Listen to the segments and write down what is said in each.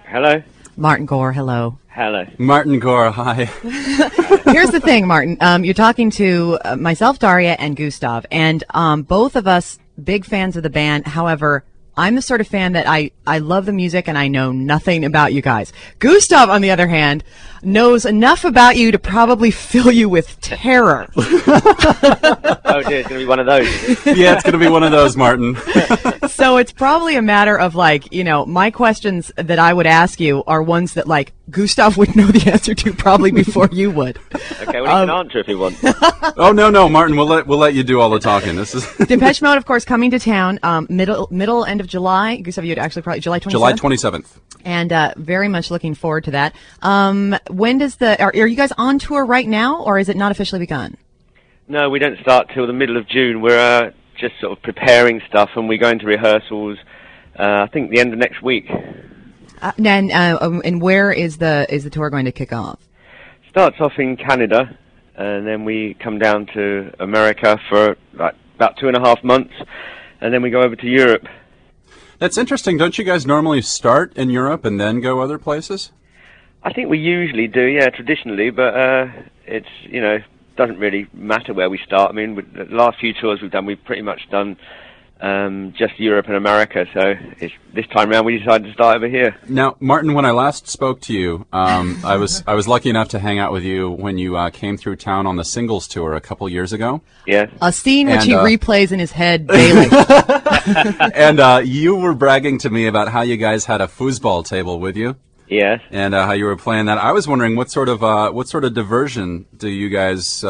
Hello. Martin Gore, hello. Hello. Martin Gore, hi. Here's the thing, Martin. You're talking to myself, Daria, and Gustav, and both of us big fans of the band. However, I'm the sort of fan that I love the music and I know nothing about you guys. Gustav, on the other hand, knows enough about you to probably fill you with terror. Oh dear, it's going to be one of those. Yeah, it's going to be one of those, Martin. So it's probably a matter of my questions that I would ask you are ones that Gustav would know the answer to probably before you would. Okay, well, you can answer if you want. Oh, no, Martin, we'll let you do all the talking. This is Depeche Mode, of course, coming to town, middle end of July. Gustav, you'd actually probably July 27th? July 27th. And very much looking forward to that. When does are you guys on tour right now, or is it not officially begun? No, we don't start till the middle of June. We're just sort of preparing stuff, and we go into rehearsals, I think, the end of next week. And where is the tour going to kick off? Starts off in Canada, and then we come down to America for about 2.5 months, and then we go over to Europe. That's interesting. Don't you guys normally start in Europe and then go other places? I think we usually do, yeah, traditionally, but it's, doesn't really matter where we start. I mean, the last few tours we've pretty much done just Europe and America, so this time around we decided to start over here. Now, Martin, when I last spoke to you, I was lucky enough to hang out with you when you came through town on the singles tour a couple years ago. Yeah. A scene which he replays in his head daily. And you were bragging to me about how you guys had a foosball table with you. Yes. And how you were playing that. I was wondering what sort of diversion do you guys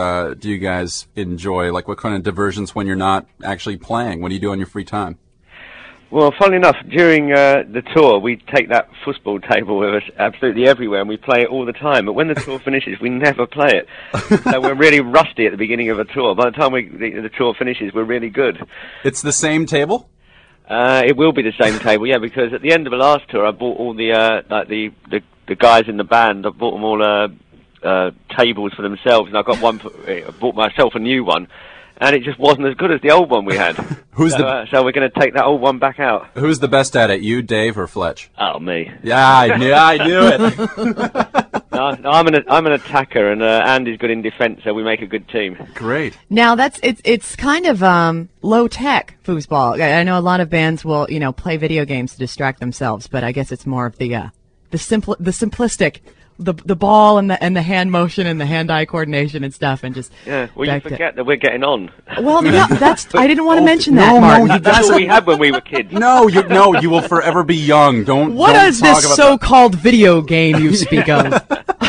enjoy? Like, what kind of diversions when you're not actually playing? What do you do on your free time? Well, funnily enough, during the tour, we take that football table with us absolutely everywhere, and we play it all the time. But when the tour finishes, we never play it. So we're really rusty at the beginning of a tour. By the time the tour finishes, we're really good. It's the same table? It will be the same table, yeah, because at the end of the last tour, I bought all the guys in the band, I bought them all tables for themselves, and I bought myself a new one, and it just wasn't as good as the old one we had. So we're going to take that old one back out. Who's the best at it, you, Dave, or Fletch? Oh, me. Yeah, I knew it. No, I'm an attacker, and Andy's good in defence, so we make a good team. Great. Now it's kind of low tech foosball. I know a lot of bands will play video games to distract themselves, but I guess it's more of the simplistic, the ball and the hand motion and the hand-eye coordination and stuff, and just you forget that we're getting on. Well, yeah, I didn't want to mention that, Martin. That's what we had when we were kids. No, you will forever be young. What is this so-called video game you speak of?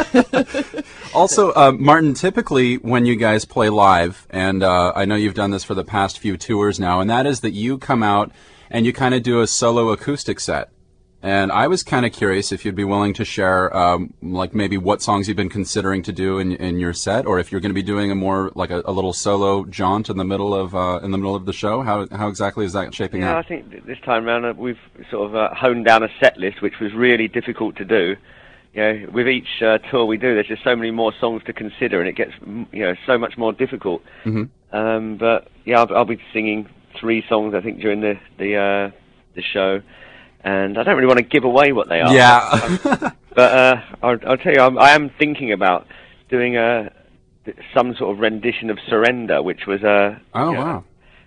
Also, Martin, typically when you guys play live, and I know you've done this for the past few tours now, and that is that you come out and you kind of do a solo acoustic set. And I was kind of curious if you'd be willing to share, maybe what songs you've been considering to do in your set, or if you're going to be doing a more like a little solo jaunt in the middle of the show. How exactly is that shaping up? Yeah, I think this time around we've sort of honed down a set list, which was really difficult to do. With each tour we do, there's just so many more songs to consider, and it gets so much more difficult. Mm-hmm. But yeah, I'll be singing 3 songs I think during the show. And I don't really want to give away what they are. Yeah. But I'll tell you, I am thinking about doing some sort of rendition of Surrender, which was wow.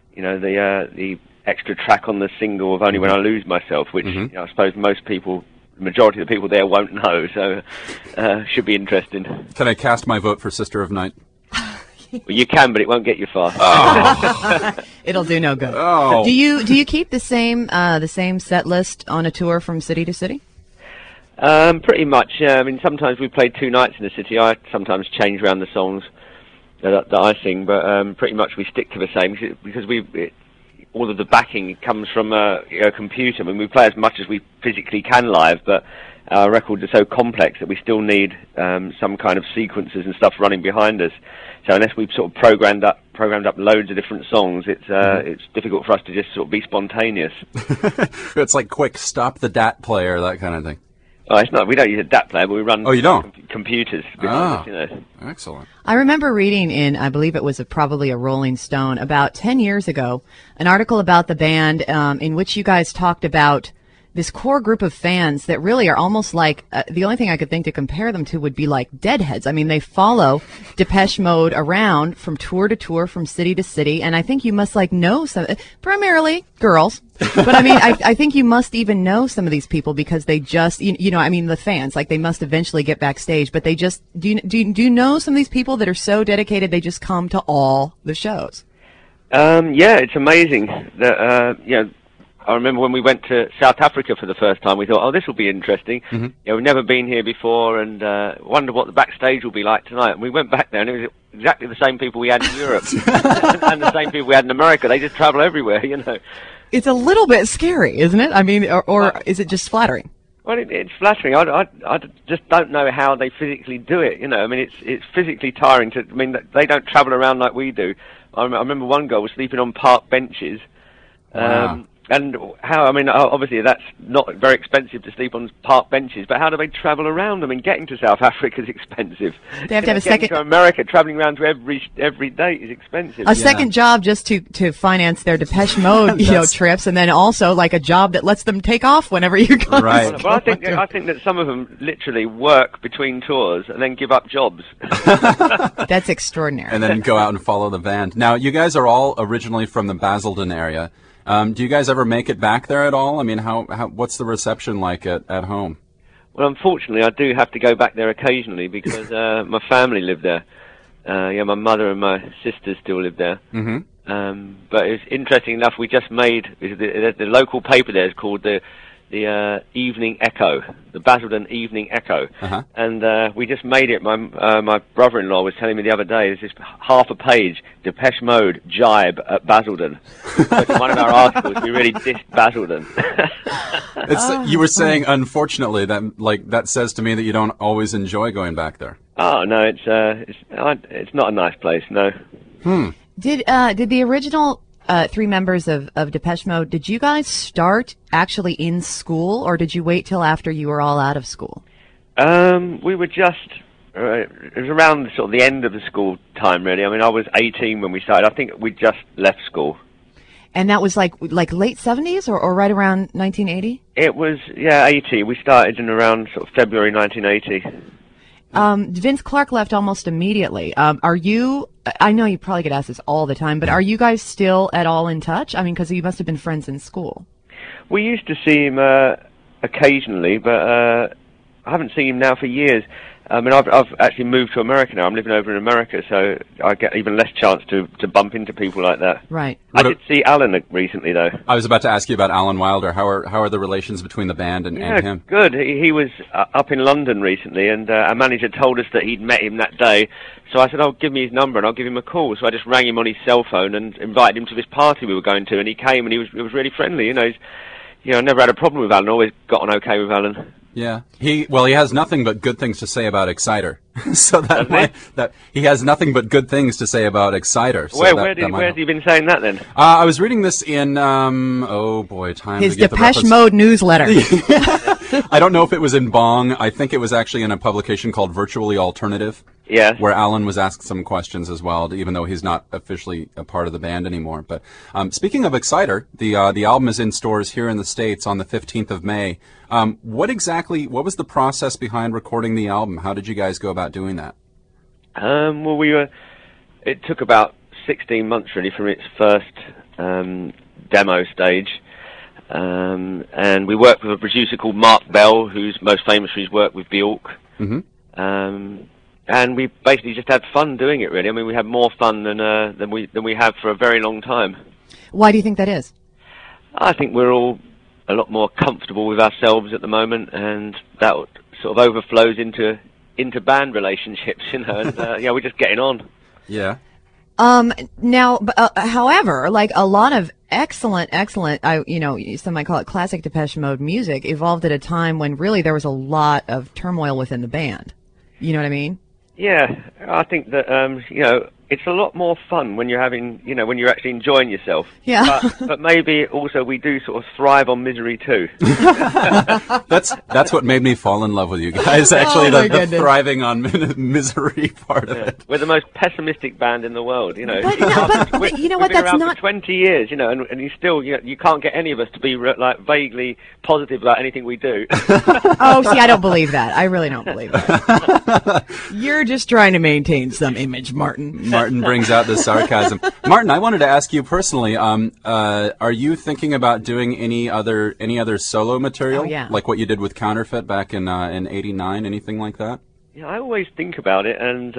The extra track on the single of Only When I Lose Myself, which I suppose the majority of the people there won't know, so should be interesting. Can I cast my vote for Sister of Night? Well, you can, but it won't get you far. Oh. It'll do no good. Oh. Do you keep the same set list on a tour from city to city? Pretty much. I mean, sometimes we play 2 nights in the city. I sometimes change around the songs that I sing, but pretty much we stick to the same because all of the backing comes from a computer. I mean, we play as much as we physically can live, but our records are so complex that we still need some kind of sequences and stuff running behind us. So unless we've sort of programmed up loads of different songs, it's difficult for us to just sort of be spontaneous. It's like quick stop the DAT player, that kind of thing. Oh, it's not. We don't use a DAT player, but we run. Oh, you don't? Computers behind us, Excellent. I remember reading in, I believe it was probably a Rolling Stone, about 10 years ago, an article about the band in which you guys talked about this core group of fans that really are almost like, the only thing I could think to compare them to would be like Deadheads. I mean, they follow Depeche Mode around from tour to tour, from city to city, and I think you must like know some, primarily girls, but I mean, I think you must even know some of these people because they just, you know, I mean, the fans, like they must eventually get backstage, but they just, do you know some of these people that are so dedicated they just come to all the shows? Yeah, it's amazing that, you know, I remember when we went to South Africa for the first time, we thought, oh, this will be interesting. Mm-hmm. You know, we've never been here before and wonder what the backstage will be like tonight. And we went back there and it was exactly the same people we had in Europe and the same people we had in America. They just travel everywhere, you know. It's a little bit scary, isn't it? I mean, or is it just flattering? Well, it's flattering. I just don't know how they physically do it, you know. I mean, it's physically tiring to, I mean, they don't travel around like we do. I remember one girl was sleeping on park benches. Wow. And how, I mean, obviously that's not very expensive to sleep on park benches, but how do they travel around? I mean, getting to South Africa is expensive. They have to have a getting second... to America, traveling around to every date is expensive. A second job just to finance their Depeche Mode, you know, trips, and then also like a job that lets them take off whenever you go. Right. Well, I think that some of them literally work between tours and then give up jobs. That's extraordinary. And then go out and follow the band. Now, you guys are all originally from the Basildon area. Do you guys ever make it back there at all? I mean, what's the reception like at home? Well, unfortunately, I do have to go back there occasionally because my family live there. Yeah, my mother and my sister still live there. Mm-hmm. But it's interesting enough, we just made the local paper there is called the Evening Echo, the Basildon Evening Echo, and we just made it. My brother-in-law was telling me the other day, there's this half a page, Depeche Mode jibe at Basildon. So in one of our articles, we really dissed Basildon. You were saying, unfortunately, that says to me that you don't always enjoy going back there. Oh no, it's not a nice place. No. Did the original three members of Depeche Mode, did you guys start actually in school, or did you wait till after you were all out of school? We were just, it was around sort of the end of the school time, really. I mean, I was 18 when we started. I think we just left school. And that was like late 70s or right around 1980? It was, yeah, 80. We started in around sort of February 1980. Vince Clarke left almost immediately. Are you, I know you probably get asked this all the time, but are you guys still at all in touch? I mean, because you must have been friends in school. We used to see him occasionally, but I haven't seen him now for years. I mean, I've actually moved to America now. I'm living over in America, so I get even less chance to bump into people like that. Right. I did see Alan recently, though. I was about to ask you about Alan Wilder. How are the relations between the band and him? Good. He was up in London recently, and our manager told us that he'd met him that day. So I said, "Oh, give me his number, and I'll give him a call." So I just rang him on his cell phone and invited him to this party we were going to, and he came, and it was really friendly. You know, I never had a problem with Alan. Always got on okay with Alan. Yeah, he has nothing but good things to say about Exciter. So that he has nothing but good things to say about Exciter. So where's he been saying that then? I was reading this in oh boy, time his to get Depeche Mode newsletter. I don't know if it was in Bong. I think it was actually in a publication called Virtually Alternative. Yes. Where Alan was asked some questions as well, even though he's not officially a part of the band anymore. But speaking of Exciter, the album is in stores here in the States on the 15th of May. What was the process behind recording the album? How did you guys go about doing that? Well, it took about 16 months really from its first demo stage. And we worked with a producer called Mark Bell, who's most famous for his work with Bjork. Mm-hmm. And we basically just had fun doing it, really. I mean, we had more fun than we have for a very long time. Why do you think that is? I think we're all a lot more comfortable with ourselves at the moment, and that sort of overflows into band relationships, you know. And we're just getting on. Yeah. Now, however, like a lot of excellent, some might call it classic Depeche Mode music evolved at a time when really there was a lot of turmoil within the band. You know what I mean? Yeah, I think that, it's a lot more fun when you're having, when you're actually enjoying yourself. Yeah. But maybe also we do sort of thrive on misery too. That's what made me fall in love with you guys. Actually, my the goodness. thriving on misery part of it. We're the most pessimistic band in the world, But you know what? We've been That's around not. for 20 years, and you still, you can't get any of us to be like vaguely positive about anything we do. Oh, see, I don't believe that. I really don't believe that. You're just trying to maintain some image, Martin. Martin brings out the sarcasm. Martin, I wanted to ask you personally, are you thinking about doing any other solo material? Oh, yeah. Like what you did with Counterfeit back in '89, anything like that? Yeah, I always think about it, and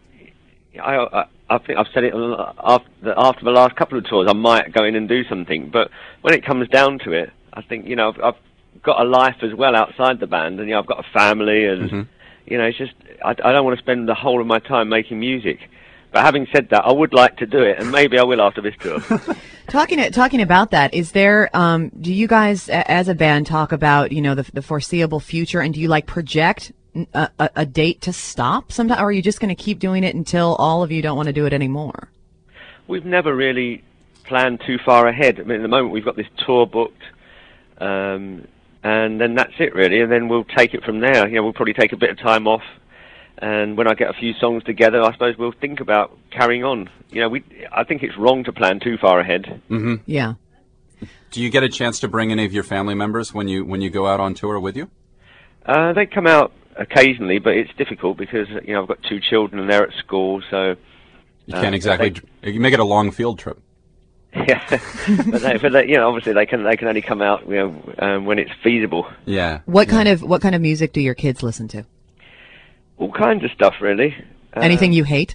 I think I've said it after the last couple of tours, I might go in and do something. But when it comes down to it, I think, I've got a life as well outside the band, and I've got a family, and it's just I don't want to spend the whole of my time making music. But having said that, I would like to do it, and maybe I will after this tour. Talking about that, is there? Do you guys, as a band, talk about the foreseeable future, and do you project a date to stop sometime, or are you just going to keep doing it until all of you don't want to do it anymore? We've never really planned too far ahead. I mean, at the moment we've got this tour booked, and then that's it really, and then we'll take it from there. We'll probably take a bit of time off. And when I get a few songs together, I suppose we'll think about carrying on. I think it's wrong to plan too far ahead. Mm-hmm. Yeah. Do you get a chance to bring any of your family members when you go out on tour with you? They come out occasionally, but it's difficult because I've got 2 children and they're at school, so you can't exactly. You make it a long field trip. Yeah, but they, obviously they can only come out when it's feasible. Yeah. What kind of music do your kids listen to? All kinds of stuff, really. Anything you hate?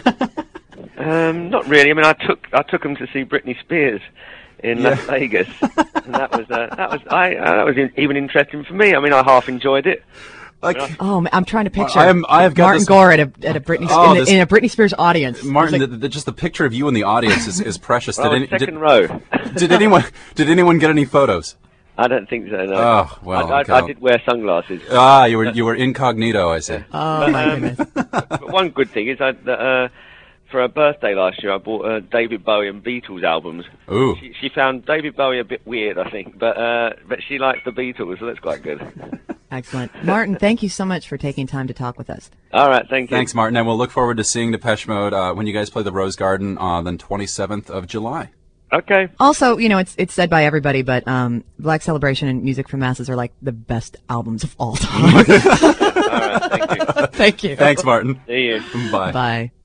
Not really. I mean, I took them to see Britney Spears in Las Vegas, and that was even interesting for me. I mean, I half enjoyed it. I'm trying to picture I've got Martin Gore at a Britney in a Britney Spears audience. Martin, just the picture of you in the audience is precious. Second row. Did anyone get any photos? I don't think so. No. Oh well, I did wear sunglasses. You were incognito, I see. Oh my goodness! But one good thing is for her birthday last year, I bought David Bowie and Beatles albums. Ooh. She found David Bowie a bit weird, I think, but she likes the Beatles, so that's quite good. Excellent. Martin, thank you so much for taking time to talk with us. All right, thank you. Thanks, Martin, and we'll look forward to seeing Depeche Mode when you guys play the Rose Garden on the 27th of July. Okay. Also, it's said by everybody, but Black Celebration and Music for Masses are like the best albums of all time. All right, thank you. Thank you. Thanks, Martin. See you. Bye. Bye.